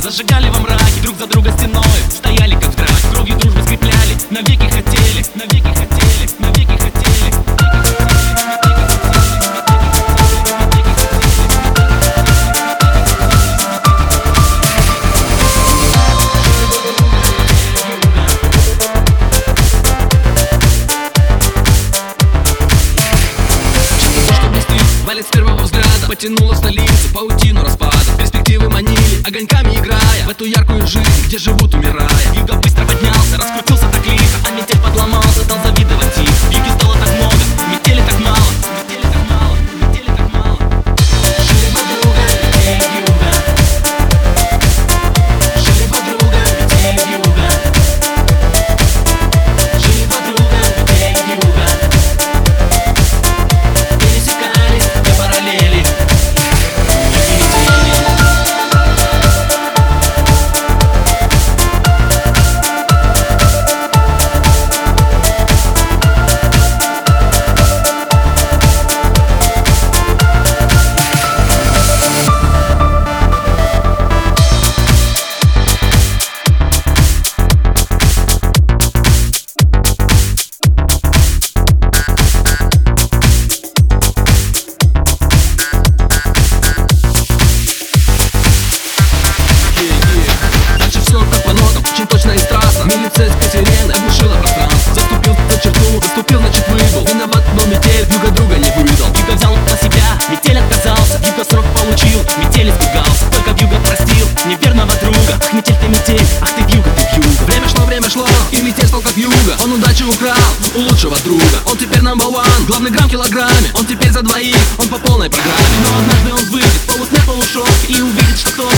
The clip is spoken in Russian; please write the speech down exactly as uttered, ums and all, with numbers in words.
Зажигали во мраке, друг за друга стеной. Стояли как в драке, кровью дружбы скрепляли. Навеки хотели, навеки хотели, навеки хотели. Валит с первого взгляда, потянула столицу, паутину распада. Перспективы манили, огоньками играя в эту яркую жизнь, где живут, умирая. Юга быстро поднялся, раскрутился так лихо, а метель подломался, стал завидовать тихо. В юге стало так много, метели так мало, метели так мало, метели так мало. Жили подруга, метель юга. Жили подруга, метель юга. Жили подруга, метель юга. Пересекались две параллели. Милицейская сирена оглушила пространство. Заступил за черту, заступил, значит выбыл. Виноват был метель, Юга друга не выдал. Юга взял на себя, метель отказался. Юга срок получил, метель испугался. Только Юга простил неверного друга. Ах, метель ты метель, ах ты вьюга, ты вьюга. Время шло, время шло, и метель стал как Юга. Он удачу украл у лучшего друга. Он теперь number one, главный грамм в килограмме. Он теперь за двоих, он по полной программе. Но однажды он выйдет, полусне полушок, и увидит, что